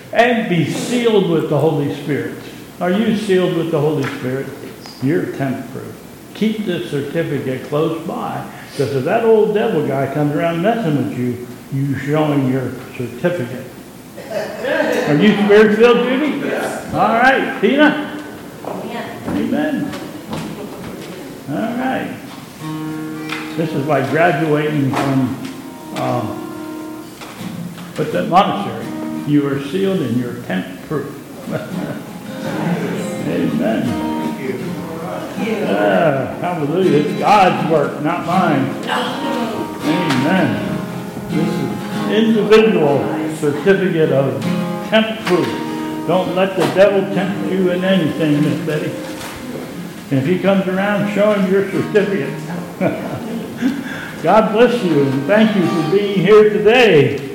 And be sealed with the Holy Spirit. Are you sealed with the Holy Spirit? You're temp-proof. Keep this certificate close by. Because if that old devil guy comes around messing with you, you showing your certificate. Are you spirit-filled, Judy? Yes. All right. Tina? Amen. Amen. All right. This is like graduating from what's that monastery? You are sealed and you're temp-proof. Amen. Hallelujah. It's God's work, not mine. Amen. This is individual certificate of temp-proof. Don't let the devil tempt you in anything, Miss Betty. And if he comes around, show him your certificate. God bless you and thank you for being here today.